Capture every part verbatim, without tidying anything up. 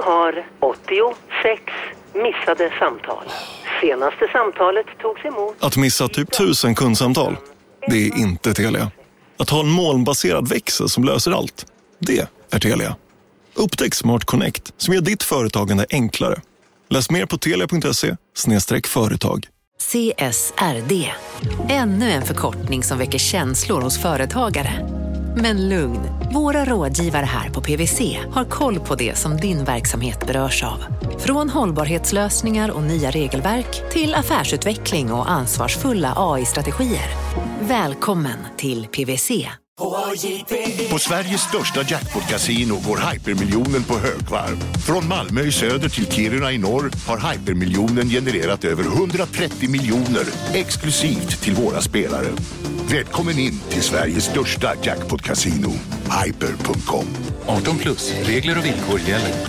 har åttiosex missade samtal. Senaste samtalet togs emot... Att missa typ tusen kundsamtal, det är inte Telia. Att ha en molnbaserad växel som löser allt, det är Telia. Upptäck Smart Connect som gör ditt företagande enklare. Läs mer på telia punkt se slash företag. C S R D. Ännu en förkortning som väcker känslor hos företagare. Men lugn, våra rådgivare här på P W C har koll på det som din verksamhet berörs av. Från hållbarhetslösningar och nya regelverk till affärsutveckling och ansvarsfulla A I-strategier. Välkommen till P W C. På Sveriges största jackpot-casino går hypermiljonen på högvarv. Från Malmö i söder till Kiruna i norr har hypermiljonen genererat över hundratrettio miljoner exklusivt till våra spelare. Välkommen in till Sveriges största jackpot-casino, hyper punkt com. arton plus, regler och villkor gäller.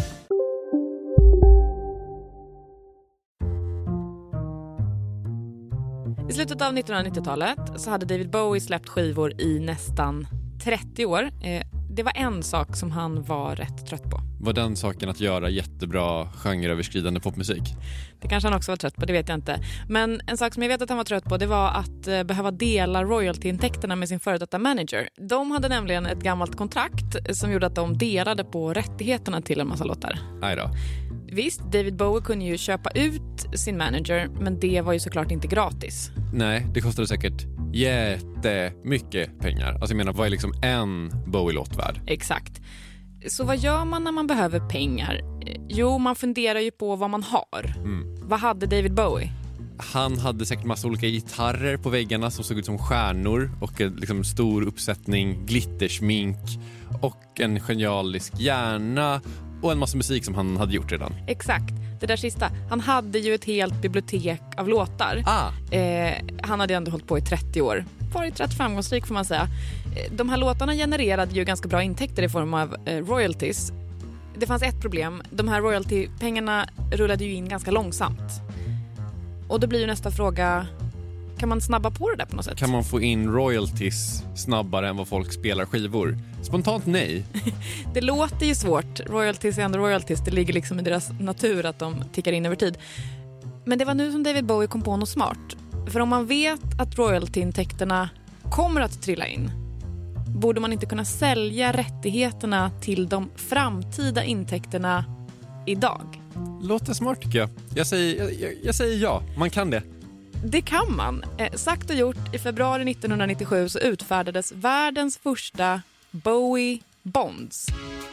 I slutet av nittonhundranittiotalet så hade David Bowie släppt skivor i nästan trettio år. Det var en sak som han var rätt trött på. Var den saken att göra jättebra genreöverskridande popmusik? Det kanske han också var trött på, det vet jag inte. Men en sak som jag vet att han var trött på, det var att eh, behöva dela royaltyintäkterna med sin före detta manager. De hade nämligen ett gammalt kontrakt som gjorde att de delade på rättigheterna till en massa låtar. Nej då. Visst, David Bowie kunde ju köpa ut sin manager, men det var ju såklart inte gratis. Nej, det kostade säkert jättemycket pengar. Alltså jag menar, vad är liksom en Bowie-låt värd? Exakt. Så vad gör man när man behöver pengar? Jo, man funderar ju på vad man har. Mm. Vad hade David Bowie? Han hade säkert massa olika gitarrer på väggarna som såg ut som stjärnor och en liksom stor uppsättning glittersmink och en genialisk hjärna och en massa musik som han hade gjort redan. Exakt, det där sista. Han hade ju ett helt bibliotek av låtar. Ah. Eh, han hade ändå hållit på i trettio år. Varit rätt framgångsrik får man säga. De här låtarna genererade ju ganska bra intäkter i form av eh, royalties. Det fanns ett problem. De här royalty-pengarna rullade ju in ganska långsamt. Och då blir ju nästa fråga, kan man snabba på det där på något sätt? Kan man få in royalties snabbare än vad folk spelar skivor? Spontant nej. Det låter ju svårt. Royalties är ändå royalties. Det ligger liksom i deras natur att de tickar in över tid. Men det var nu som David Bowie kom på något smart. För om man vet att royaltyintäkterna kommer att trilla in, borde man inte kunna sälja rättigheterna till de framtida intäkterna idag? Låter smart tycker jag. Jag säger, jag, jag säger ja, man kan det. Det kan man. Eh, sagt och gjort, i februari nittonhundranittiosju så utfärdades världens första Bowie Bonds.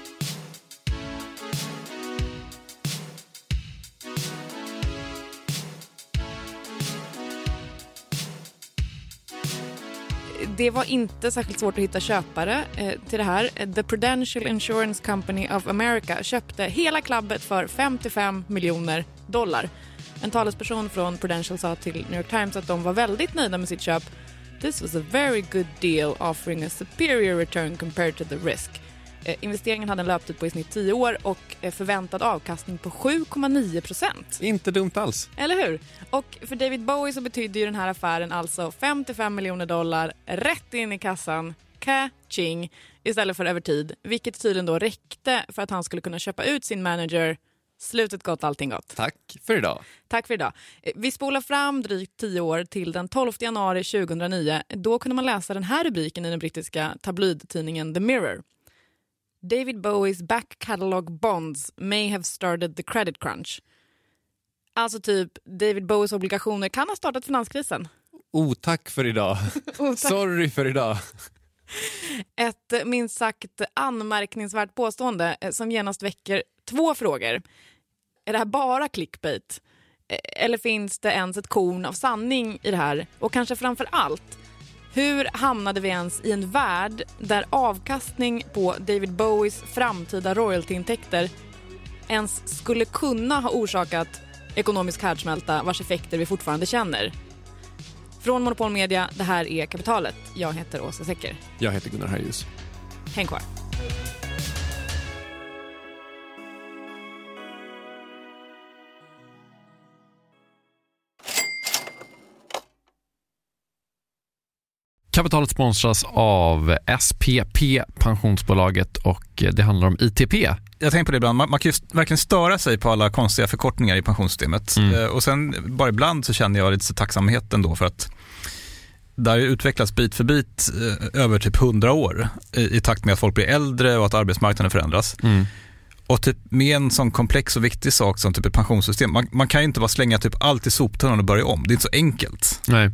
Det var inte särskilt svårt att hitta köpare eh, till det här. The Prudential Insurance Company of America köpte hela klubbet för femtiofem miljoner dollar. En talesperson från Prudential sa till New York Times att de var väldigt nöjda med sitt köp. This was a very good deal offering a superior return compared to the risk. Eh, investeringen hade en löptid på i snitt tio år och eh, förväntad avkastning på sju komma nio procent. Inte dumt alls. Eller hur? Och för David Bowie så betyder ju den här affären alltså femtiofem miljoner dollar rätt in i kassan, ka-ching, istället för över tid. Vilket tydligen då räckte för att han skulle kunna köpa ut sin manager. Slutet gott, allting gott. Tack för idag. Tack för idag. Vi spolar fram drygt tio år till den tolfte januari tjugohundranio. Då kunde man läsa den här rubriken i den brittiska tabloidtidningen The Mirror. David Bowies back catalog bonds may have started the credit crunch. Alltså typ, David Bowies obligationer kan ha startat finanskrisen. Oh, tack för idag. oh, tack. Sorry för idag. Ett minst sagt anmärkningsvärt påstående som genast väcker två frågor. Är det här bara clickbait? Eller finns det ens ett korn av sanning i det här? Och kanske framför allt, hur hamnade vi ens i en värld där avkastning på David Bowies framtida royaltyintäkter ens skulle kunna ha orsakat ekonomisk härdsmälta vars effekter vi fortfarande känner? Från Monopol Media, det här är Kapitalet. Jag heter Åsa Secker. Jag heter Gunnar Harjus. Häng kvar. Kapitalet sponsras av S P P, pensionsbolaget, och det handlar om I T P. Jag tänker på det ibland, man, man kan ju verkligen störa sig på alla konstiga förkortningar i pensionssystemet. Mm. Eh, och sen bara ibland så känner jag lite tacksamhet ändå för att det har utvecklats bit för bit eh, över typ hundra år i, i takt med att folk blir äldre och att arbetsmarknaden förändras. Mm. Och typ med en sån komplex och viktig sak som typ ett pensionssystem, man, man kan ju inte bara slänga typ allt i soptunnan och börja om. Det är inte så enkelt. Nej.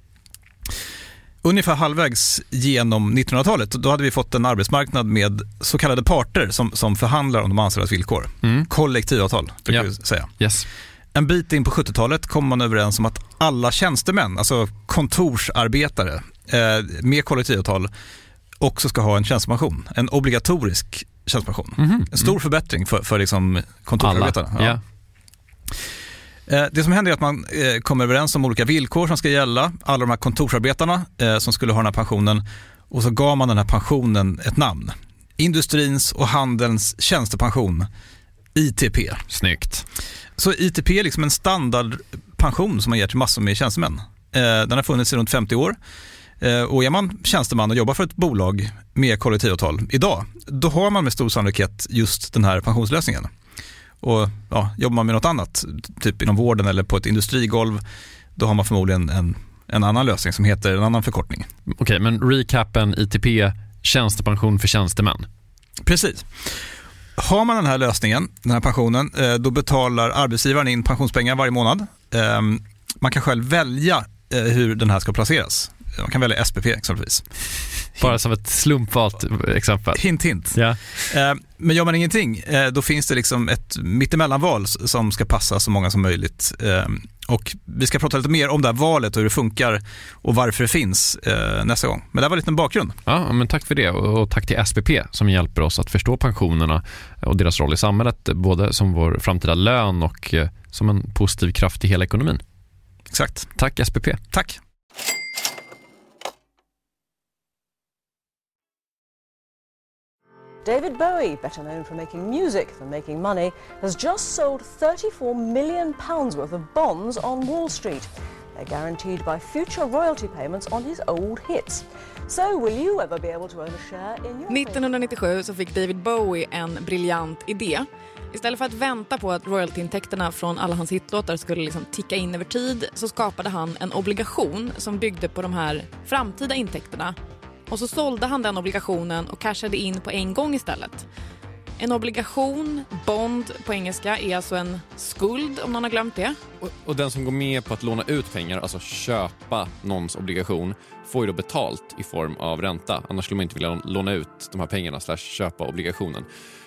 Ungefär halvvägs genom nittonhundratalet, då hade vi fått en arbetsmarknad med så kallade parter som, som förhandlar om de anställdas villkor. Mm. Kollektivavtal, brukar yeah. vi säga. Yes. En bit in på sjuttiotalet kom man överens om att alla tjänstemän, alltså kontorsarbetare eh, med kollektivavtal, också ska ha en tjänstepension. En obligatorisk tjänstepension. Mm-hmm. En stor mm. förbättring för, för liksom kontorsarbetarna. Ja. Yeah. Det som händer är att man kommer överens om olika villkor som ska gälla. Alla de här kontorsarbetarna som skulle ha den här pensionen. Och så gav man den här pensionen ett namn. Industrins och handelns tjänstepension. I T P. Snyggt. Så I T P är liksom en standardpension som man ger till massor med tjänstemän. Den har funnits i runt femtio år. Och är man tjänsteman och jobbar för ett bolag med kollektivavtal idag, då har man med stor sannolikhet just den här pensionslösningen. Och ja, jobbar man med något annat, typ inom vården eller på ett industrigolv, då har man förmodligen en, en annan lösning som heter en annan förkortning. Okej, okay, men recapen I T P, tjänstepension för tjänstemän. Precis. Har man den här lösningen, den här pensionen, då betalar arbetsgivaren in pensionspengar varje månad. Man kan själv välja hur den här ska placeras. Man kan välja S P P exempelvis. Bara som ett slumpvalt exempel. Hint, hint. Ja. Eh, men gör man ingenting, eh, då finns det liksom ett mittemellanval som ska passa så många som möjligt. Eh, och vi ska prata lite mer om det här valet och hur det funkar och varför det finns eh, nästa gång. Men det var lite en bakgrund. Ja, men tack för det. Och tack till S P P som hjälper oss att förstå pensionerna och deras roll i samhället. Både som vår framtida lön och eh, som en positiv kraft i hela ekonomin. Exakt. Tack S P P. Tack. David Bowie, better known for making music than making money, has just sold thirty-four million pounds worth of bonds on Wall Street. They're guaranteed by future royalty payments on his old hits. So will you ever be able to own a share in your... nittonhundranittiosju så fick David Bowie en briljant idé. Istället för att vänta på att royaltyintäkterna från alla hans hitlåtar skulle liksom ticka in över tid, så skapade han en obligation som byggde på de här framtida intäkterna. Och så sålde han den obligationen och cashade in på en gång istället. En obligation, bond på engelska, är alltså en skuld, om någon har glömt det. Och, och den som går med på att låna ut pengar, alltså köpa någons obligation, får ju då betalt i form av ränta. Annars skulle man inte vilja låna ut de här pengarna slash köpa obligationen.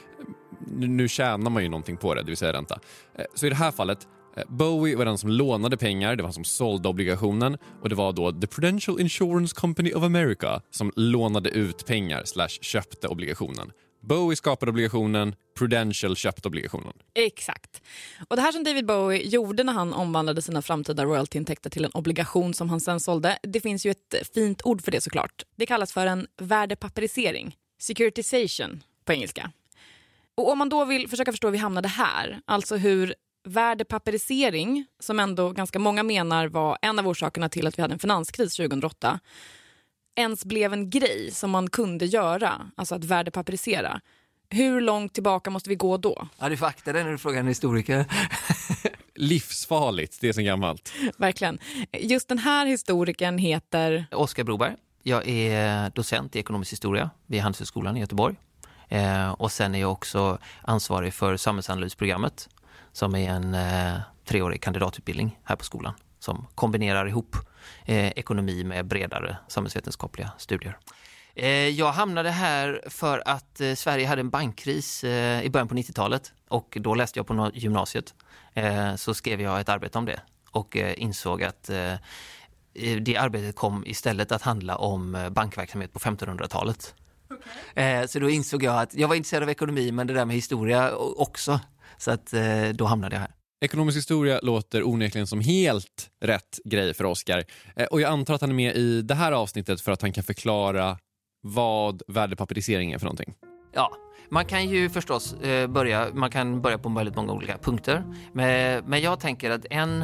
Nu, nu tjänar man ju någonting på det, det vill säga ränta. Så i det här fallet, Bowie var den som lånade pengar, det var han som sålde obligationen, och det var då The Prudential Insurance Company of America som lånade ut pengar slash köpte obligationen. Bowie skapade obligationen, Prudential köpte obligationen. Exakt. Och det här som David Bowie gjorde när han omvandlade sina framtida royaltyintäkter till en obligation som han sen sålde, det finns ju ett fint ord för det såklart. Det kallas för en värdepapperisering, securitization på engelska. Och om man då vill försöka förstå hur vi hamnade här, alltså hur värdepapperisering, som ändå ganska många menar var en av orsakerna till att vi hade en finanskris tjugohundraåtta, ens blev en grej som man kunde göra, alltså att värdepapperisera. Hur långt tillbaka måste vi gå då? Ja, du får akta dig när du frågar en historiker. Livsfarligt, det är så gammalt. Verkligen. Just den här historikern heter... Oskar Broberg. Jag är docent i ekonomisk historia vid Handelshögskolan i Göteborg. Eh, och sen är jag också ansvarig för samhällsanalysprogrammet, som är en eh, treårig kandidatutbildning här på skolan som kombinerar ihop eh, ekonomi med bredare samhällsvetenskapliga studier. Eh, jag hamnade här för att eh, Sverige hade en bankkris eh, i början på nittiotalet, och då läste jag på gymnasiet. Eh, så skrev jag ett arbete om det och eh, insåg att eh, det arbetet kom istället att handla om bankverksamhet på femtonhundratalet. Okay. Eh, så då insåg jag att jag var intresserad av ekonomi, men det där med historia också. Så att eh, då hamnade jag här. Ekonomisk historia låter onekligen som helt rätt grej för Oskar. Eh, och jag antar att han är med i det här avsnittet för att han kan förklara vad värdepapperisering är för någonting. Ja, man kan ju förstås eh, börja, man kan börja på väldigt många olika punkter. Men, men jag tänker att en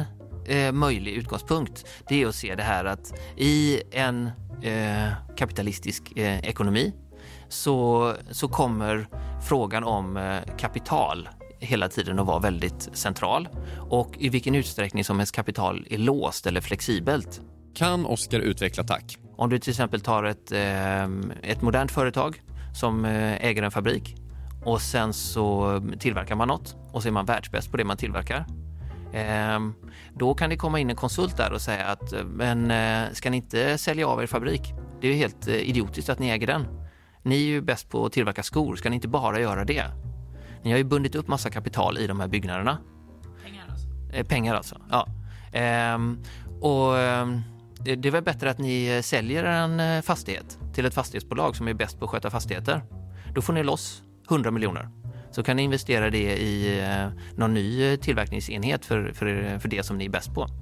eh, möjlig utgångspunkt, det är att se det här att i en eh, kapitalistisk eh, ekonomi så, så kommer frågan om eh, kapital hela tiden att vara väldigt central, och i vilken utsträckning som ens kapital är låst eller flexibelt. Kan Oskar utveckla tack? Om du till exempel tar ett, eh, ett modernt företag som eh, äger en fabrik, och sen så tillverkar man något och så är man världsbäst på det man tillverkar. Eh, då kan det komma in en konsult där och säga att men eh, ska ni inte sälja av er fabrik? Det är ju helt eh, idiotiskt att ni äger den. Ni är ju bäst på att tillverka skor, ska ni inte bara göra det? Ni har ju bundit upp massa kapital i de här byggnaderna. Pengar alltså? Eh, pengar alltså, ja. Eh, och eh, det är väl bättre att ni säljer en fastighet till ett fastighetsbolag som är bäst på att sköta fastigheter. Då får ni loss hundra miljoner. Så kan ni investera det i eh, någon ny tillverkningsenhet för, för, för det som ni är bäst på.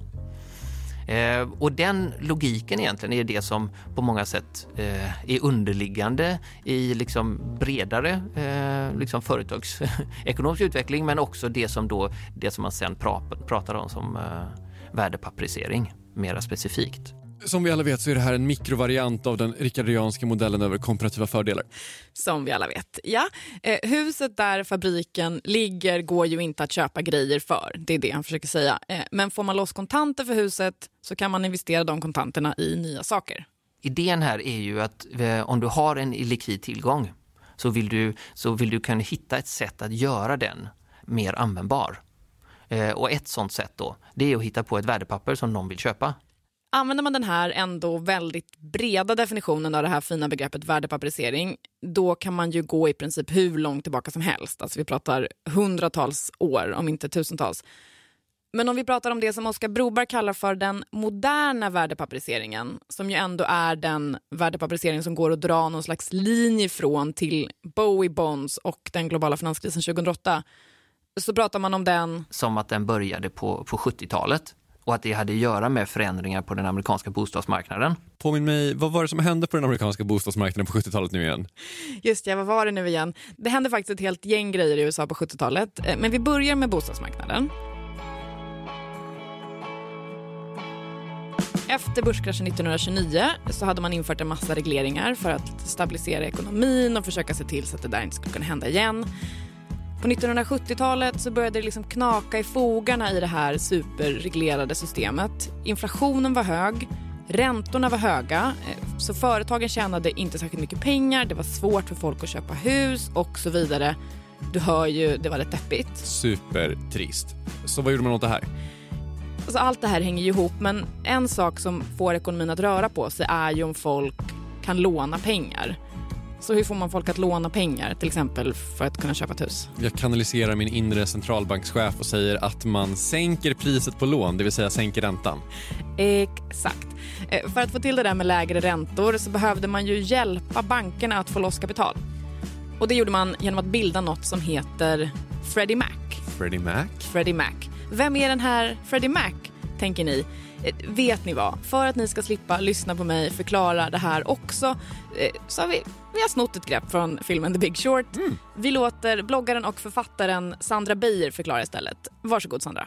Eh, och den logiken egentligen är det som på många sätt eh, är underliggande i liksom bredare eh, liksom företagsekonomisk utveckling, men också det som, då, det som man sen pra- pratar om som eh, värdepapperisering mera specifikt. Som vi alla vet så är det här en mikrovariant av den ricardianska modellen över komparativa fördelar. Som vi alla vet, ja. Eh, huset där fabriken ligger går ju inte att köpa grejer för. Det är det han försöker säga. Eh, men får man loss kontanter för huset så kan man investera de kontanterna i nya saker. Idén här är ju att eh, om du har en likvid tillgång så vill du, så vill du kunna hitta ett sätt att göra den mer användbar. Eh, och ett sånt sätt då, det är att hitta på ett värdepapper som någon vill köpa. Använder man den här ändå väldigt breda definitionen av det här fina begreppet värdepapperisering, då kan man ju gå i princip hur långt tillbaka som helst. Alltså vi pratar hundratals år, om inte tusentals. Men om vi pratar om det som Oskar Broberg kallar för den moderna värdepapperiseringen, som ju ändå är den värdepapperisering som går att dra någon slags linje från till Bowie Bonds och den globala finanskrisen tjugohundraåtta, så pratar man om den som att den började på, på sjuttiotalet. Och att det hade att göra med förändringar på den amerikanska bostadsmarknaden. Påminn mig, vad var det som hände på den amerikanska bostadsmarknaden på sjuttiotalet nu igen? Just ja, vad var det nu igen? Det hände faktiskt ett helt gäng grejer i U S A på sjuttiotalet. Men vi börjar med bostadsmarknaden. Efter börskraschen nittonhundratjugonio så hade man infört en massa regleringar för att stabilisera ekonomin och försöka se till så att det där inte skulle kunna hända igen. På nittonhundrasjuttiotalet så började det liksom knaka i fogarna i det här superreglerade systemet. Inflationen var hög, räntorna var höga, så företagen tjänade inte särskilt mycket pengar. Det var svårt för folk att köpa hus och så vidare. Du hör ju, det var rätt deppigt. Supertrist. Så vad gjorde man åt det här? Alltså allt det här hänger ju ihop, men en sak som får ekonomin att röra på sig är ju om folk kan låna pengar. Så hur får man folk att låna pengar, till exempel för att kunna köpa ett hus? Jag kanaliserar min inre centralbankschef och säger att man sänker priset på lån, det vill säga sänker räntan. Exakt. För att få till det där med lägre räntor så behövde man ju hjälpa bankerna att få loss kapital. Och det gjorde man genom att bilda något som heter Freddie Mac. Freddie Mac? Freddie Mac. Vem är den här Freddie Mac, tänker ni? Vet ni vad? För att ni ska slippa lyssna på mig förklara det här också, så har vi, vi har snott ett grepp från filmen The Big Short. Mm. Vi låter bloggaren och författaren Sandra Beijer förklara istället. Varsågod Sandra.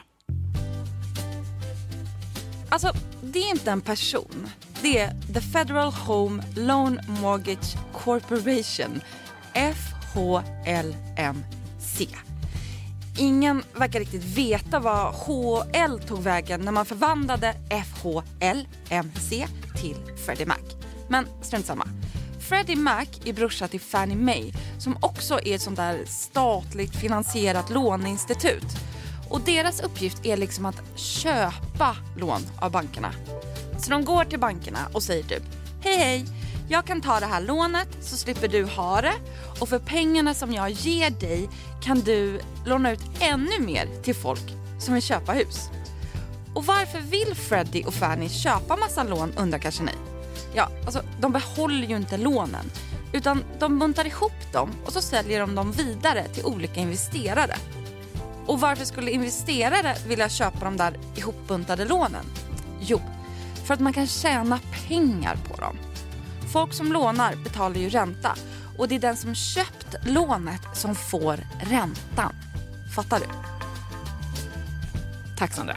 Alltså, det är inte en person. Det är The Federal Home Loan Mortgage Corporation, F H L M C. Ingen verkar riktigt veta vad H L tog vägen när man förvandlade F H L M C till Freddie Mac. Men strunt samma. Freddie Mac är brorsa till Fannie Mae, som också är ett sånt där statligt finansierat låneinstitut. Och deras uppgift är liksom att köpa lån av bankerna. Så de går till bankerna och säger typ: hej hej, jag kan ta det här lånet så slipper du ha det. Och för pengarna som jag ger dig kan du låna ut ännu mer till folk som vill köpa hus. Och varför vill Freddie och Fannie köpa massa lån, undrar kanske ni? Ja, alltså de behåller ju inte lånen, utan de buntar ihop dem och så säljer de dem vidare till olika investerare. Och varför skulle investerare vilja köpa de där ihopbuntade lånen? Jo, för att man kan tjäna pengar på dem. Folk som lånar betalar ju ränta, och det är den som köpt lånet som får räntan. Fattar du? Tack Sandra.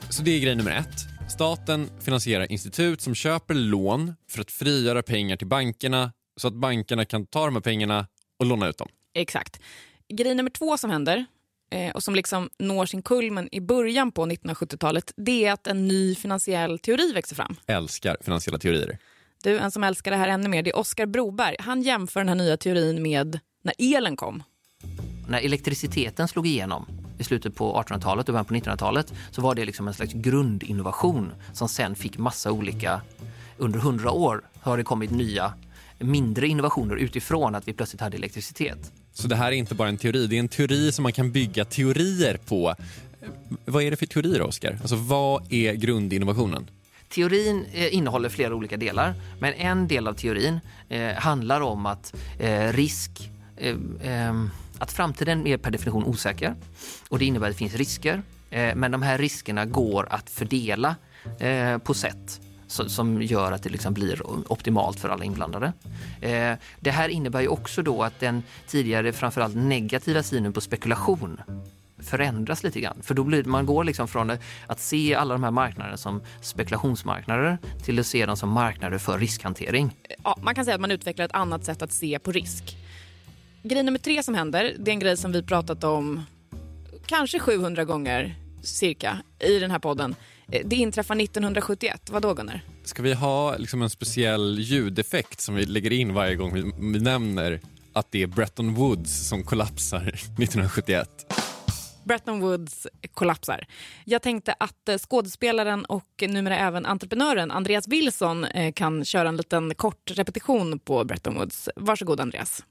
Så det är grej nummer ett. Staten finansierar institut som köper lån för att frigöra pengar till bankerna så att bankerna kan ta de här pengarna och låna ut dem. Exakt. Grej nummer två som händer eh, och som liksom når sin kulmen i början på nittonhundrasjuttiotalet, det är att en ny finansiell teori växer fram. Älskar finansiella teorier. Du, en som älskar det här ännu mer, det är Oskar Broberg. Han jämför den här nya teorin med när elen kom. När elektriciteten slog igenom i slutet på artonhundratalet och början på nittonhundratalet så var det liksom en slags grundinnovation som sen fick massa olika, under hundra år har det kommit nya mindre innovationer utifrån att vi plötsligt hade elektricitet. Så det här är inte bara en teori, det är en teori som man kan bygga teorier på. Vad är det för teorier, Oskar? Alltså vad är grundinnovationen? Teorin eh, innehåller flera olika delar, men en del av teorin eh, handlar om att eh, risk, eh, eh, att framtiden är per definition osäker och det innebär att det finns risker, eh, men de här riskerna går att fördela eh, på sätt så, som gör att det liksom blir optimalt för alla inblandade. Eh, det här innebär ju också då att den tidigare framförallt negativa synen på spekulation förändras lite grann. För då blir man går liksom från att se alla de här marknaderna som spekulationsmarknader till att se dem som marknader för riskhantering. Ja, man kan säga att man utvecklar ett annat sätt att se på risk. Grej nummer tre som händer, det är en grej som vi pratat om kanske sjuhundra gånger cirka i den här podden. Det inträffar nittonhundrasjuttioett. Vad då, Gunnar? Ska vi ha liksom en speciell ljudeffekt som vi lägger in varje gång vi, vi nämner att det är Bretton Woods som kollapsar nittonhundrasjuttioett? Bretton Woods kollapsar. Jag tänkte att skådespelaren och numera även entreprenören Andreas Wilson kan köra en liten kort repetition på Bretton Woods. Varsågod, Andreas.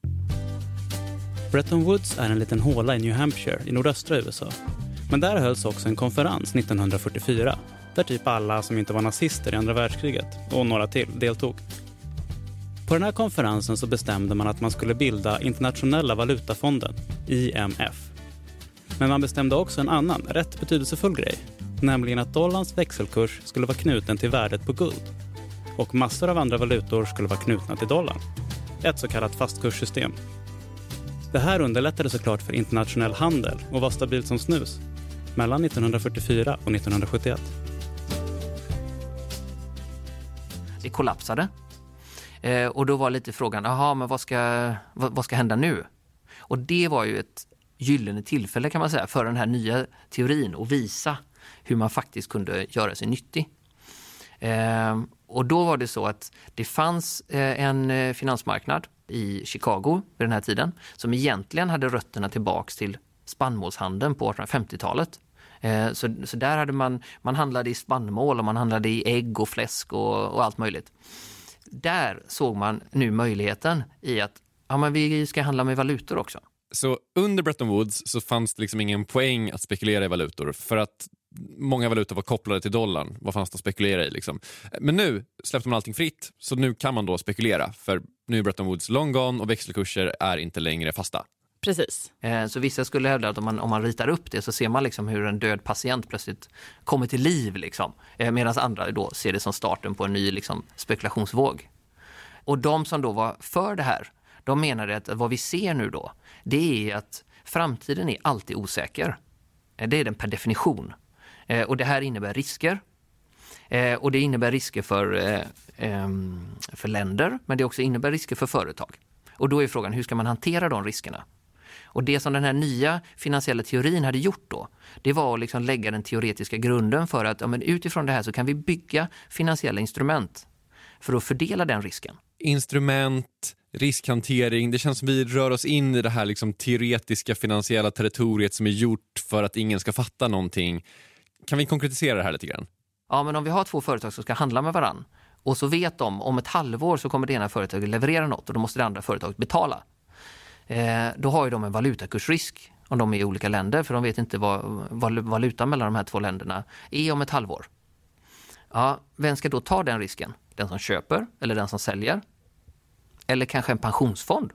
Bretton Woods är en liten håla i New Hampshire i nordöstra U S A. Men där hölls också en konferens nittonhundrafyrtiofyra där typ alla som inte var nazister i andra världskriget och några till deltog. På den här konferensen så bestämde man att man skulle bilda Internationella valutafonden, I M F. Men man bestämde också en annan, rätt betydelsefull grej. Nämligen att dollarns växelkurs skulle vara knuten till värdet på guld. Och massor av andra valutor skulle vara knutna till dollarn. Ett så kallat fastkurssystem. Det här underlättade såklart för internationell handel och var stabilt som snus. Mellan nittonhundrafyrtiofyra och nittonhundrasjuttioett. Det kollapsade. Eh, och då var lite frågan, aha, men vad ska, vad, vad ska hända nu? Och det var ju ett gyllene tillfälle kan man säga för den här nya teorin och visa hur man faktiskt kunde göra sig nyttig. Eh, och då var det så att det fanns eh, en finansmarknad i Chicago vid den här tiden som egentligen hade rötterna tillbaks till spannmålshandeln på artonhundrafemtiotalet. Eh, så, så där hade man, man handlade i spannmål och man handlade i ägg och fläsk och, och allt möjligt. Där såg man nu möjligheten i att ja, men vi ska handla med valutor också. Så under Bretton Woods så fanns det liksom ingen poäng att spekulera i valutor för att många valutor var kopplade till dollarn. Vad fanns det att spekulera i liksom? Men nu släppte man allting fritt så nu kan man då spekulera för nu är Bretton Woods long gone och växelkurser är inte längre fasta. Precis. Eh, så vissa skulle hävda att om man, om man ritar upp det så ser man liksom hur en död patient plötsligt kommer till liv liksom. Eh, medan andra då ser det som starten på en ny liksom, spekulationsvåg. Och de som då var för det här, de menade att vad vi ser nu då, det är att framtiden är alltid osäker. Det är den per definition. Eh, och det här innebär risker. Eh, och det innebär risker för, eh, eh, för länder, men det också innebär risker för företag. Och då är frågan, hur ska man hantera de riskerna? Och det som den här nya finansiella teorin hade gjort då, det var att liksom lägga den teoretiska grunden för att ja, men utifrån det här så kan vi bygga finansiella instrument för att fördela den risken. Instrument, riskhantering, det känns som vi rör oss in i det här liksom teoretiska finansiella territoriet som är gjort för att ingen ska fatta någonting. Kan vi konkretisera det här lite grann? Ja, men om vi har två företag som ska handla med varann och så vet de om ett halvår så kommer det ena företaget leverera något och då måste det andra företaget betala. Eh, då har ju de en valutakursrisk om de är i olika länder för de vet inte vad, vad valutan mellan de här två länderna är om ett halvår. Ja, vem ska då ta den risken? Den som köper eller den som säljer? Eller kanske en pensionsfond?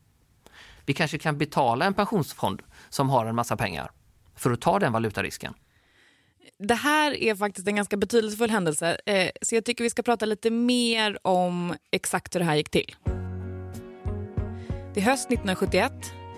Vi kanske kan betala en pensionsfond som har en massa pengar för att ta den valutarisken. Det här är faktiskt en ganska betydelsefull händelse, eh, så jag tycker vi ska prata lite mer om exakt hur det här gick till. Det är höst nittonhundrasjuttioett.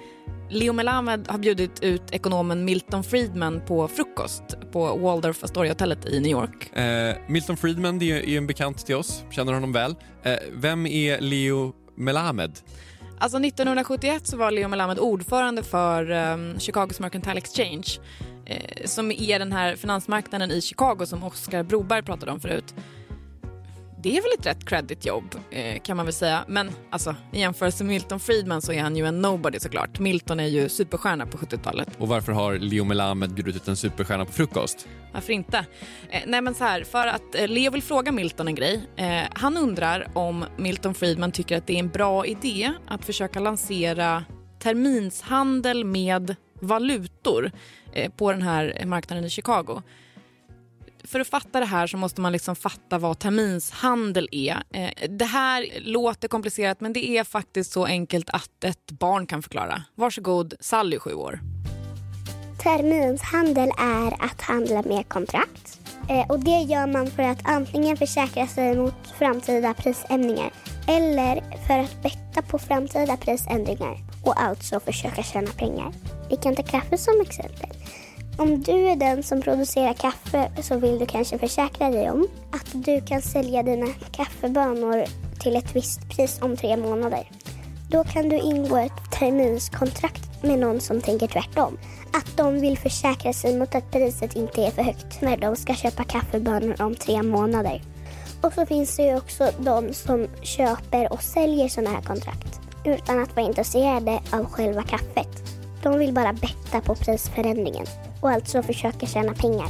Leo Melamed har bjudit ut ekonomen Milton Friedman på frukost på Waldorf Astoria-hotellet i New York. Eh, Milton Friedman det är en bekant till oss, känner honom väl. Eh, vem är Leo Melamed? Alltså nittonhundrasjuttioett så var Leo Melamed ordförande för um, Chicago's Mercantile Exchange eh, som är den här finansmarknaden i Chicago som Oskar Broberg pratade om förut. Det är väl ett rätt creditjobb eh, kan man väl säga. Men alltså, i jämförelse med Milton Friedman så är han ju en nobody såklart. Milton är ju superstjärna på sjuttiotalet. Och varför har Leo Melamed bjudit ut en superstjärna på frukost? Varför inte? Eh, nej men så här, för att eh, Leo vill fråga Milton en grej. Eh, han undrar om Milton Friedman tycker att det är en bra idé att försöka lansera terminshandel med valutor eh, på den här marknaden i Chicago. För att fatta det här så måste man liksom fatta vad terminshandel är. Det här låter komplicerat men det är faktiskt så enkelt att ett barn kan förklara. Varsågod, Sally, sju år. Terminshandel är att handla med kontrakt. Och det gör man för att antingen försäkra sig mot framtida prisändringar eller för att betta på framtida prisändringar och alltså försöka tjäna pengar. Vi kan ta kaffe som exempel. Om du är den som producerar kaffe så vill du kanske försäkra dig om att du kan sälja dina kaffebönor till ett visst pris om tre månader. Då kan du ingå ett terminskontrakt med någon som tänker tvärtom. Att de vill försäkra sig mot att priset inte är för högt när de ska köpa kaffebönor om tre månader. Och så finns det ju också de som köper och säljer sådana här kontrakt utan att vara intresserade av själva kaffet. De vill bara betta på prisförändringen och alltså försöka tjäna pengar.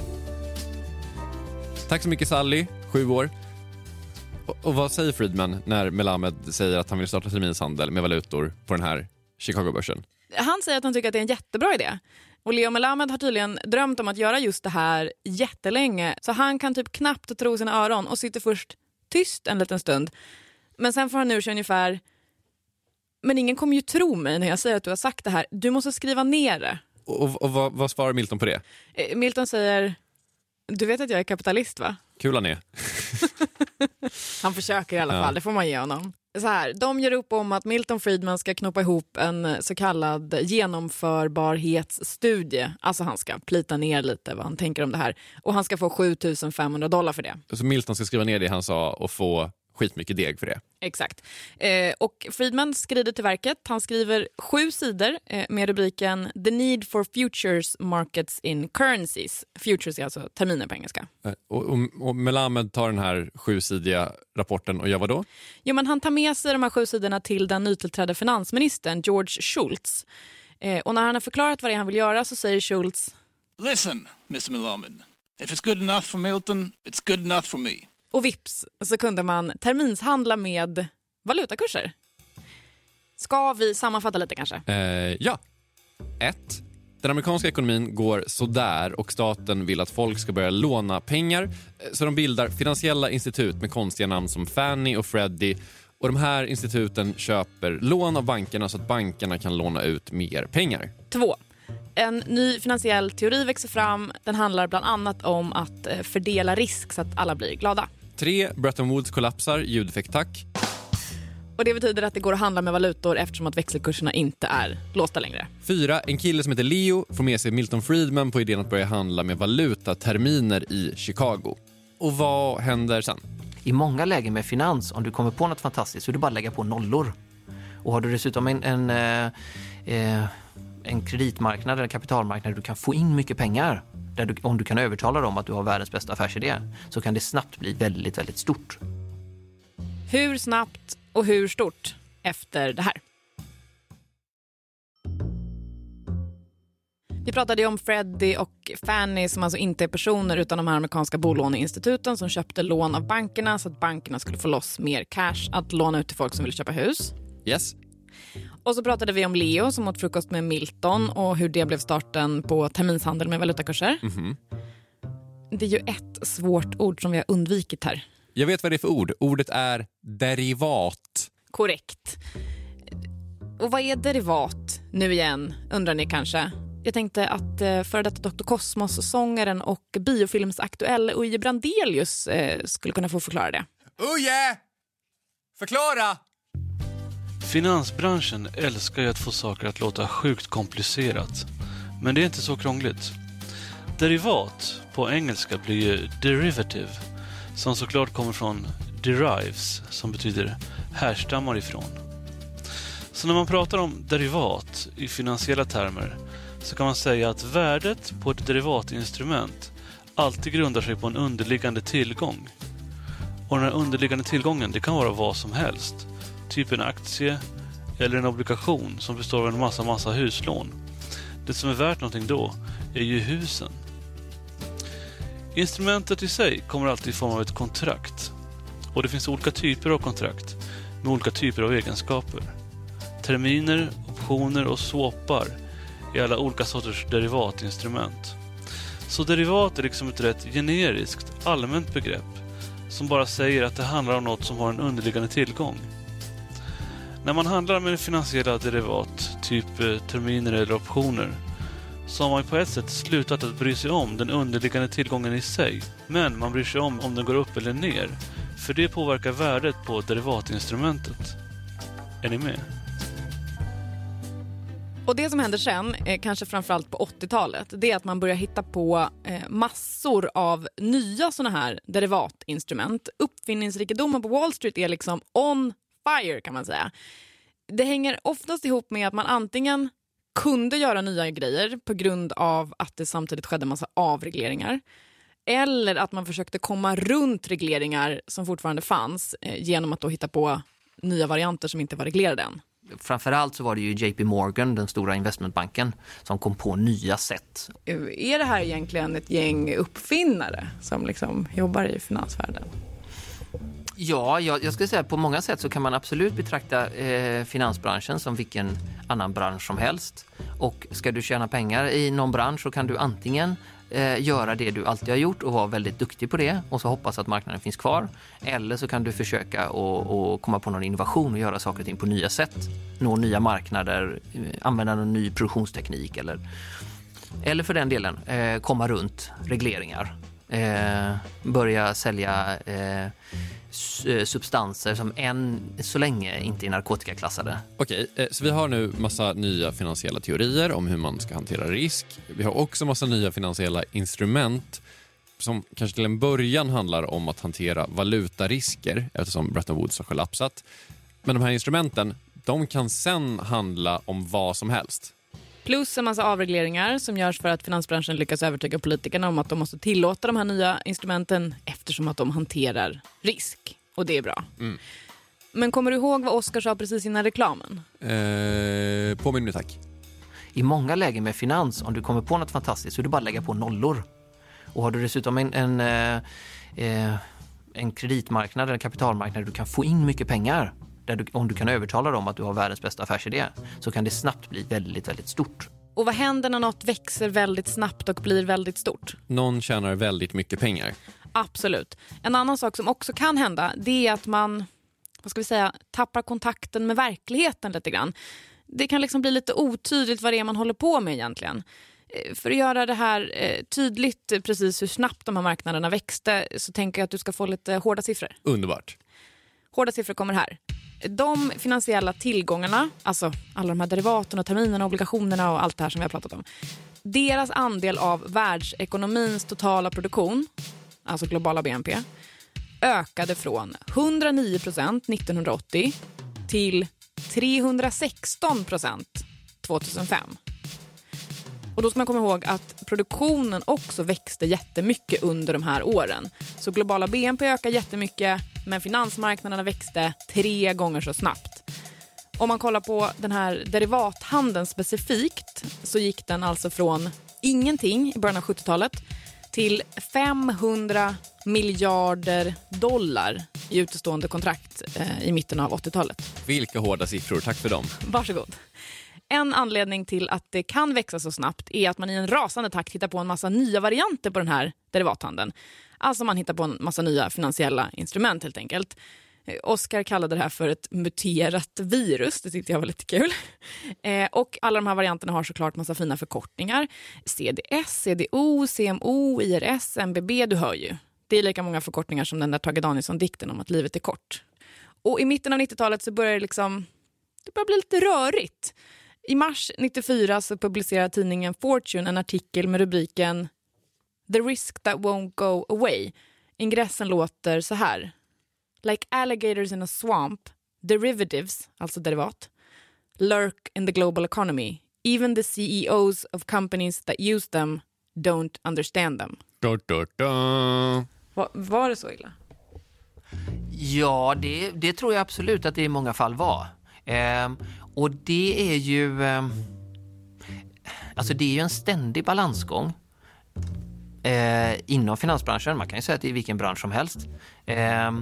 Tack så mycket Sally, sju år. Och, och vad säger Friedman när Melamed säger att han vill starta terminshandel med valutor på den här Chicago-börsen? Han säger att han tycker att det är en jättebra idé. Och Leo Melamed har tydligen drömt om att göra just det här jättelänge. Så han kan typ knappt tro sina öron och sitter först tyst en liten stund. Men sen får han ur sig ungefär: men ingen kommer ju tro mig när jag säger att du har sagt det här. Du måste skriva ner det. Och, och vad, vad svarar Milton på det? Eh, Milton säger: du vet att jag är kapitalist, va? Kul han är. Han försöker i alla fall, Ja. det får man ge honom. Så här, de gör upp om att Milton Friedman ska knoppa ihop en så kallad genomförbarhetsstudie. Alltså han ska plita ner lite vad han tänker om det här. Och han ska få sju tusen femhundra dollar för det. Så Milton ska skriva ner det han sa och få skitmycket deg för det. Exakt. Eh, och Friedman skrider till verket. Han skriver sju sidor eh, med rubriken The Need for Futures Markets in Currencies. Futures är alltså terminer på engelska. Eh, Och, och, och Melamed tar den här sjusidiga rapporten och gör vad då? Jo, men han tar med sig de här sju sidorna till den nytillträdda finansministern George Shultz. Eh, och när han har förklarat vad det är han vill göra så säger Shultz: Listen, mister Melamed. If it's good enough for Milton, it's good enough for me. Och vips så kunde man terminshandla med valutakurser. Ska vi sammanfatta lite kanske? Eh, ja. ett. Den amerikanska ekonomin går sådär och staten vill att folk ska börja låna pengar. Så de bildar finansiella institut med konstiga namn som Fannie och Freddie. Och de här instituten köper lån av bankerna så att bankerna kan låna ut mer pengar. Två. En ny finansiell teori växer fram. Den handlar bland annat om att fördela risk så att alla blir glada. tre. Bretton Woods kollapsar, ljudeffekt tack. Och det betyder att det går att handla med valutor eftersom att växelkurserna inte är låsta längre. fyra. En kille som heter Leo får med sig Milton Friedman på idén att börja handla med valutaterminer i Chicago. Och vad händer sen? I många lägen med finans, om du kommer på något fantastiskt så är det bara att lägga på nollor. Och har du dessutom en, en, eh, en kreditmarknad eller kapitalmarknad där du kan få in mycket pengar, där du, om du kan övertala dem att du har världens bästa affärsidé, så kan det snabbt bli väldigt, väldigt stort. Hur snabbt och hur stort efter det här? Vi pratade ju om Freddie och Fannie som alltså inte är personer utan de här amerikanska bolåneinstituten som köpte lån av bankerna så att bankerna skulle få loss mer cash att låna ut till folk som vill köpa hus. Yes. Och så pratade vi om Leo som åt frukost med Milton och hur det blev starten på terminshandel med valutakurser. Mm-hmm. Det är ju ett svårt ord som vi har undvikit här. Jag vet vad det är för ord. Ordet är derivat. Korrekt. Och vad är derivat nu igen, undrar ni kanske? Jag tänkte att före detta doktor Kosmos-sångaren och biofilmsaktuell Uje Brandelius eh, skulle kunna få förklara det. Uje! Förklara! Finansbranschen älskar ju att få saker att låta sjukt komplicerat. Men det är inte så krångligt. Derivat på engelska blir ju derivative, som såklart kommer från derives, som betyder härstammar ifrån. Så när man pratar om derivat i finansiella termer så kan man säga att värdet på ett derivatinstrument alltid grundar sig på en underliggande tillgång. Och den här underliggande tillgången, det kan vara vad som helst. Typ en aktie eller en obligation som består av en massa massa huslån. Det som är värt någonting då är ju husen. Instrumentet i sig kommer alltid i form av ett kontrakt. Och det finns olika typer av kontrakt med olika typer av egenskaper. Terminer, optioner och swappar är alla olika sorters derivatinstrument. Så derivat är liksom ett rätt generiskt, allmänt begrepp som bara säger att det handlar om något som har en underliggande tillgång. När man handlar med finansiella derivat, typ terminer eller optioner, så har man på ett sätt slutat att bry sig om den underliggande tillgången i sig. Men man bryr sig om om den går upp eller ner, för det påverkar värdet på derivatinstrumentet. Är ni med? Och det som händer sen, eh, kanske framförallt på åttiotalet, det är att man börjar hitta på eh, massor av nya såna här derivatinstrument. Uppfinningsrikedomen på Wall Street är liksom on fire, kan man säga. Det hänger oftast ihop med att man antingen kunde göra nya grejer på grund av att det samtidigt skedde en massa avregleringar, eller att man försökte komma runt regleringar som fortfarande fanns eh, genom att då hitta på nya varianter som inte var reglerade än. Framförallt så var det ju J P Morgan, den stora investmentbanken, som kom på nya sätt. Är det här egentligen ett gäng uppfinnare som liksom jobbar i finansvärlden? Ja, jag, jag skulle säga att på många sätt så kan man absolut betrakta eh, finansbranschen som vilken annan bransch som helst. Och ska du tjäna pengar i någon bransch så kan du antingen eh, göra det du alltid har gjort och vara väldigt duktig på det och så hoppas att marknaden finns kvar. Eller så kan du försöka och, och komma på någon innovation och göra saker och ting på nya sätt. Nå nya marknader, eh, använda någon ny produktionsteknik eller, eller för den delen eh, komma runt regleringar. Eh, börja sälja eh, substanser som än så länge inte är narkotikaklassade. Okej, så vi har nu massa nya finansiella teorier om hur man ska hantera risk. Vi har också massa nya finansiella instrument som kanske till en början handlar om att hantera valutarisker eftersom Bretton Woods har kollapsat. Men de här instrumenten, de kan sen handla om vad som helst. Plus en massa avregleringar som görs för att finansbranschen lyckas övertyga politikerna om att de måste tillåta de här nya instrumenten eftersom att de hanterar risk. Och det är bra. Mm. Men kommer du ihåg vad Oskar sa precis innan reklamen? Eh, påminn mig tack. I många lägen med finans, om du kommer på något fantastiskt så är det bara att lägga på nollor. Och har du dessutom en, en, eh, en kreditmarknad eller kapitalmarknad där du kan få in mycket pengar, där du, om du kan övertala dem att du har världens bästa affärsidé, så kan det snabbt bli väldigt, väldigt stort. Och vad händer när något växer väldigt snabbt och blir väldigt stort? Någon tjänar väldigt mycket pengar. Absolut. En annan sak som också kan hända, det är att man, vad ska vi säga, tappar kontakten med verkligheten lite grann. Det kan liksom bli lite otydligt vad det är man håller på med egentligen. För att göra det här tydligt precis hur snabbt de här marknaderna växte så tänker jag att du ska få lite hårda siffror. Underbart. Hårda siffror kommer här. De finansiella tillgångarna, alltså alla de här derivaten och terminerna, obligationerna och allt det här som vi har pratat om. Deras andel av världsekonomins totala produktion, alltså globala B N P, ökade från hundranio procent nittonhundraåttio till trehundrasexton procent tjugohundrafem. Och då ska man komma ihåg att produktionen också växte jättemycket under de här åren. Så globala B N P ökar jättemycket, men finansmarknaderna växte tre gånger så snabbt. Om man kollar på den här derivathandeln specifikt så gick den alltså från ingenting i början av sjuttiotalet till femhundra miljarder dollar i utestående kontrakt eh, i mitten av åttiotalet. Vilka hårda siffror, tack för dem. Varsågod. En anledning till att det kan växa så snabbt är att man i en rasande takt hittar på en massa nya varianter på den här derivathandeln. Alltså man hittar på en massa nya finansiella instrument helt enkelt. Oskar kallade det här för ett muterat virus, det tyckte jag var lite kul. Eh, och alla de här varianterna har såklart massa fina förkortningar. C D S, C D O, C M O, I R S, M B B, du hör ju. Det är lika många förkortningar som den där Tage Danielsson-dikten om att livet är kort. Och i mitten av nittiotalet så börjar det liksom det börjar bli lite rörigt. I mars nittiofyra så publicerar tidningen Fortune en artikel med rubriken The risk that won't go away. Ingressen låter så här. Like alligators in a swamp, derivatives, alltså derivat, lurk in the global economy. Even the C E Os of companies that use them don't understand them. Da, da, da. Var, var det så illa? Ja, det, det tror jag absolut att det i många fall var. Eh, och det är ju eh, alltså det är ju en ständig balansgång eh, inom finansbranschen. Man kan ju säga att det är vilken bransch som helst. Eh,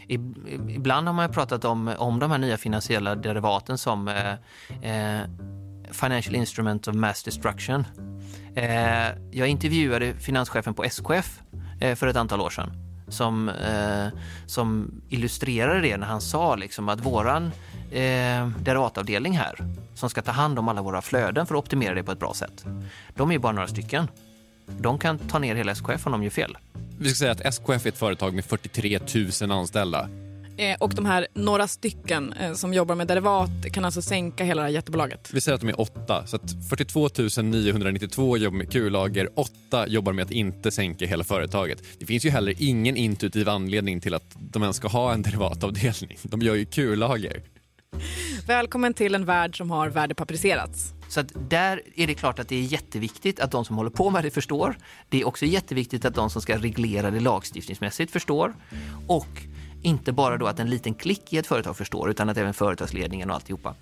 ibland har man pratat om, om de här nya finansiella derivaten som eh, eh, Financial Instrument of Mass Destruction. Eh, jag intervjuade finanschefen på S K F eh, för ett antal år sedan som, eh, som illustrerade det när han sa liksom att våran eh, derivatavdelning här som ska ta hand om alla våra flöden för att optimera det på ett bra sätt. De är ju bara några stycken. De kan ta ner hela S K F om de gör fel. Vi ska säga att S K F är ett företag med fyrtiotre tusen anställda. Eh, och de här några stycken eh, som jobbar med derivat kan alltså sänka hela det här jättebolaget. Vi säger att de är åtta, så att fyrtiotvå tusen niohundranittiotvå jobbar med Q-lager, åtta jobbar med att inte sänka hela företaget. Det finns ju heller ingen intuitiv anledning till att de ens ska ha en derivatavdelning. De gör ju Q-lager. Välkommen till en värld som har värdepaperiserats. Så att där är det klart att det är jätteviktigt att de som håller på med det förstår. Det är också jätteviktigt att de som ska reglera det lagstiftningsmässigt förstår. Och inte bara då att en liten klick i ett företag förstår, utan att även företagsledningen och alltihopa.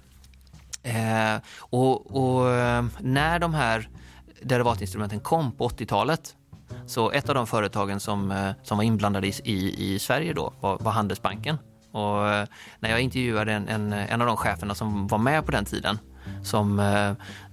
Eh, och, och när de här derivatinstrumenten kom på åttiotalet, så ett av de företagen som, som var inblandade i, i, i Sverige då var, var Handelsbanken. Och när jag intervjuade en, en, en av de cheferna som var med på den tiden, som eh,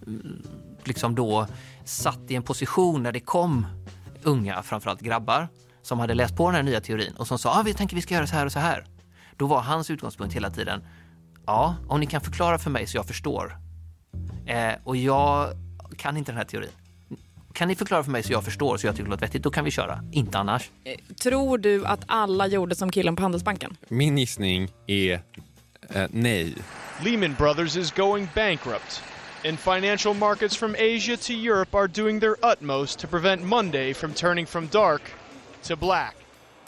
liksom då satt i en position när det kom unga, framförallt grabbar, som hade läst på den här nya teorin och som sa, ah, vi tänker vi ska göra så här och så här. Då var hans utgångspunkt hela tiden, ja, om ni kan förklara för mig så jag förstår. Eh, och jag kan inte den här teorin. Kan ni förklara för mig så jag förstår så jag tycker det låter vettigt, då kan vi köra. Inte annars. Tror du att alla gjorde som killen på Handelsbanken? Min gissning är eh, nej. Lehman Brothers is going bankrupt. And financial markets from Asia to Europe are doing their utmost to prevent Monday from turning from dark to black.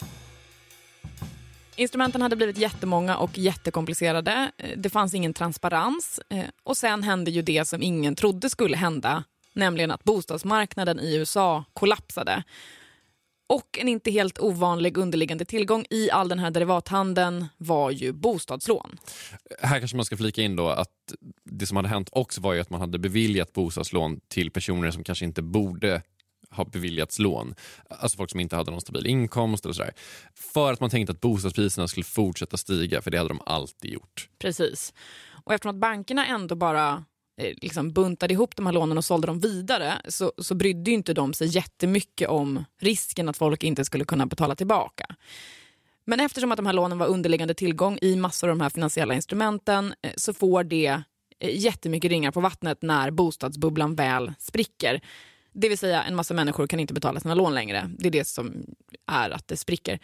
Instrumenten hade blivit jättemånga och jättekomplicerade. Det fanns ingen transparens. Och sen hände ju det som ingen trodde skulle hända. Nämligen att bostadsmarknaden i U S A kollapsade. Och en inte helt ovanlig underliggande tillgång i all den här derivathandeln var ju bostadslån. Här kanske man ska flika in då att det som hade hänt också var ju att man hade beviljat bostadslån till personer som kanske inte borde ha beviljats lån. Alltså folk som inte hade någon stabil inkomst eller sådär. För att man tänkte att bostadspriserna skulle fortsätta stiga, för det hade de alltid gjort. Precis. Och eftersom att bankerna ändå bara eh, liksom buntade ihop de här lånen och sålde dem vidare, så, så brydde ju inte de sig jättemycket om risken att folk inte skulle kunna betala tillbaka. Men eftersom att de här lånen var underliggande tillgång i massor av de här finansiella instrumenten, eh, så får det eh, jättemycket ringar på vattnet när bostadsbubblan väl spricker. Det vill säga en massa människor kan inte betala sina lån längre. Det är det som är att det spricker.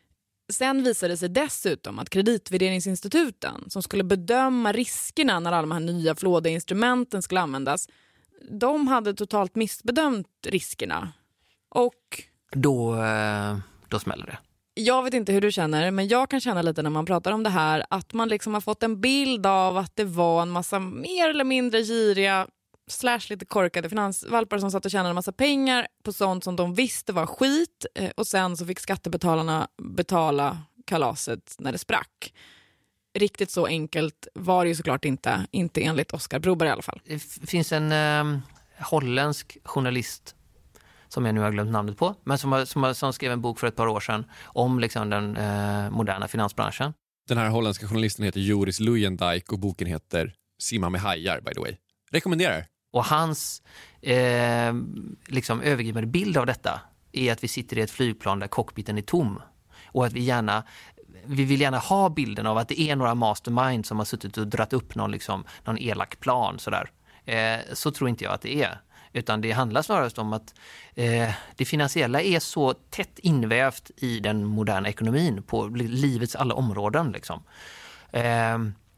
Sen visade det sig dessutom att kreditvärderingsinstituten som skulle bedöma riskerna när alla de här nya flådeinstrumenten skulle användas, de hade totalt missbedömt riskerna. Och då, då smäller det. Jag vet inte hur du känner, men jag kan känna lite när man pratar om det här att man liksom har fått en bild av att det var en massa mer eller mindre giriga slash lite korkade finansvalpar som satt och tjänade en massa pengar på sånt som de visste var skit, och sen så fick skattebetalarna betala kalaset när det sprack. Riktigt så enkelt var det ju såklart inte, inte enligt Oskar Broberg i alla fall. Det finns en eh, holländsk journalist som jag nu har glömt namnet på, men som, har, som, har, som skrev en bok för ett par år sedan om liksom den eh, moderna finansbranschen. Den här holländska journalisten heter Joris Luyendijk och boken heter Simma med hajar, by the way. Rekommenderar. Och hans eh, liksom övergripande bild av detta är att vi sitter i ett flygplan där cockpiten är tom. Och att vi gärna vi vill gärna ha bilden av att det är några mastermind som har suttit och dratt upp någon, liksom, någon elak plan. Sådär. Eh, så tror inte jag att det är. Utan det handlar snarast om att eh, det finansiella är så tätt invävt i den moderna ekonomin på livets alla områden. Liksom. Eh,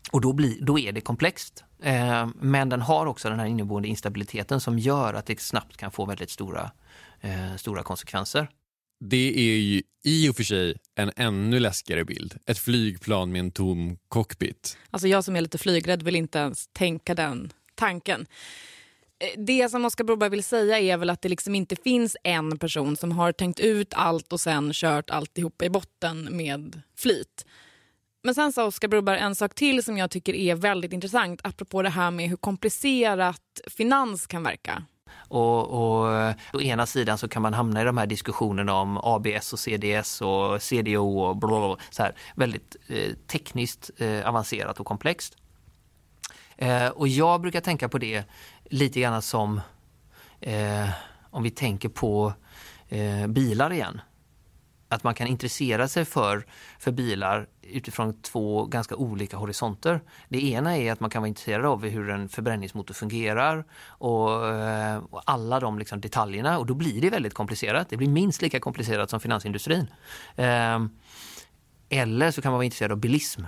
Och då, blir, då är det komplext. Eh, men den har också den här inneboende instabiliteten som gör att det snabbt kan få väldigt stora, eh, stora konsekvenser. Det är ju i och för sig en ännu läskigare bild. Ett flygplan med en tom cockpit. Alltså jag som är lite flygrädd vill inte ens tänka den tanken. Det som Oscar Broberg vill säga är väl att det liksom inte finns en person som har tänkt ut allt och sen kört alltihopa i botten med flit. Men sen sa Oscar Broberg en sak till som jag tycker är väldigt intressant apropå det här med hur komplicerat finans kan verka. Och, och å ena sidan så kan man hamna i de här diskussionerna om A B S och C D S och C D O och blablabla, så här väldigt eh, tekniskt eh, avancerat och komplext. Eh, och jag brukar tänka på det lite grann som eh, om vi tänker på eh, bilar igen. Att man kan intressera sig för, för bilar utifrån två ganska olika horisonter. Det ena är att man kan vara intresserad av hur en förbränningsmotor fungerar och, och alla de liksom detaljerna. Och då blir det väldigt komplicerat. Det blir minst lika komplicerat som finansindustrin. Eh, eller så kan man vara intresserad av bilism.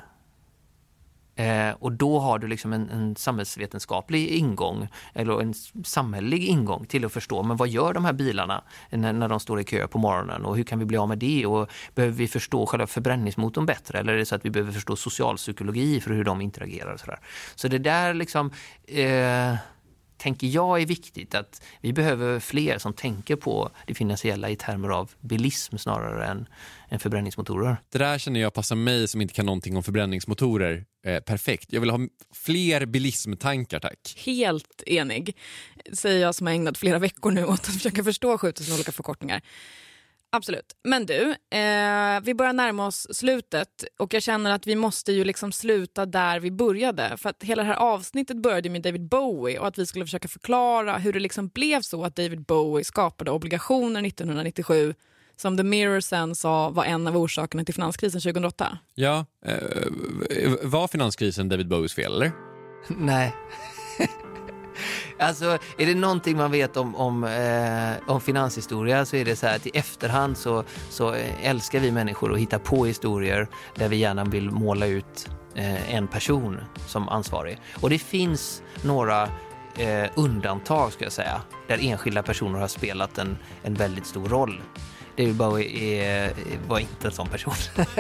Eh, och då har du liksom en, en samhällsvetenskaplig ingång eller en samhällelig ingång till att förstå, men vad gör de här bilarna när, när de står i kö på morgonen och hur kan vi bli av med det, och behöver vi förstå själva förbränningsmotorn bättre, eller är det så att vi behöver förstå socialpsykologi för hur de interagerar och sådär. Så det där liksom eh, tänker jag är viktigt, att vi behöver fler som tänker på det finansiella i termer av bilism snarare än, än förbränningsmotorer. Det där känner jag passar mig som inte kan någonting om förbränningsmotorer eh, perfekt. Jag vill ha fler bilismtankar, tack. Helt enig, säger jag som har ägnat flera veckor nu åt att försöka förstå sjutusen olika förkortningar. Absolut. Men du, eh, vi börjar närma oss slutet och jag känner att vi måste ju liksom sluta där vi började. För att hela det här avsnittet började med David Bowie och att vi skulle försöka förklara hur det liksom blev så att David Bowie skapade obligationer nittonhundranittiosju som The Mirror sen sa var en av orsakerna till finanskrisen tjugohundraåtta. Ja, eh, var finanskrisen David Bowies fel, eller? Nej. Alltså, är det någonting man vet om, om, eh, om finanshistoria så är det så här att i efterhand så, så älskar vi människor att hitta på historier där vi gärna vill måla ut eh, en person som ansvarig. Och det finns några eh, undantag, ska jag säga, där enskilda personer har spelat en, en väldigt stor roll. David Bowie är, var inte en sån person.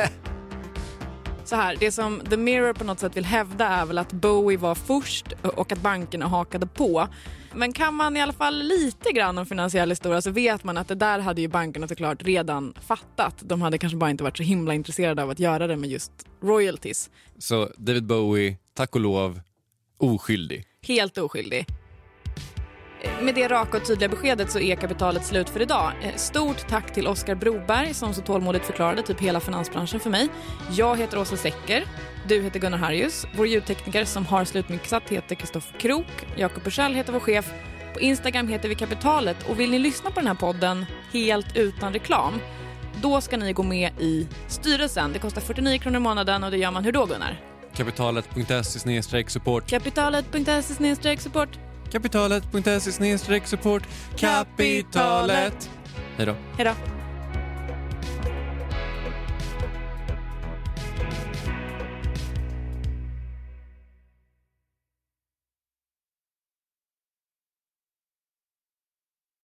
Så här, det som The Mirror på något sätt vill hävda är väl att Bowie var först och att bankerna hakade på. Men kan man i alla fall lite grann om finansiell historia så vet man att det där hade ju bankerna såklart redan fattat. De hade kanske bara inte varit så himla intresserade av att göra det med just royalties. Så David Bowie, tack och lov, oskyldig. Helt oskyldig. Med det raka och tydliga beskedet så är kapitalet slut för idag. Stort tack till Oscar Broberg som så tålmodigt förklarade typ hela finansbranschen för mig. Jag heter Åsa Secker, du heter Gunnar Harjus. Vår ljudtekniker som har slutmixat heter Kristoffer Krok. Jakob Bursell heter vår chef. På Instagram heter vi Kapitalet. Och vill ni lyssna på den här podden helt utan reklam, då ska ni gå med i styrelsen. Det kostar fyrtionio kronor i månaden och det gör man hur då, Gunnar? Kapitalet punkt se snedstreck support. Kapitalet punkt se snedstreck support. Kapitalet punkt se snedstreck support. Kapitalet. Hej då. Hej då.